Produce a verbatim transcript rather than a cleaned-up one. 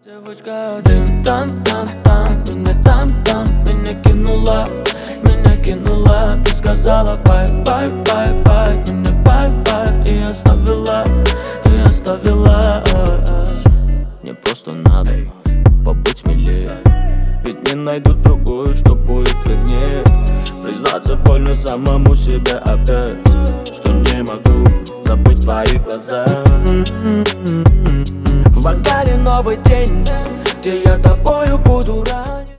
Девочка один там-там-там, меня там-там, меня кинула, меня кинула. Ты сказала бай-бай-бай-бай, меня бай-бай, и оставила, ты оставила. Мне просто надо побыть смелее, ведь не найду другую, что будет роднее. Признаться больно самому себе опять, что не могу забыть твои глаза. В бокале новый день, где я тобою буду ранен.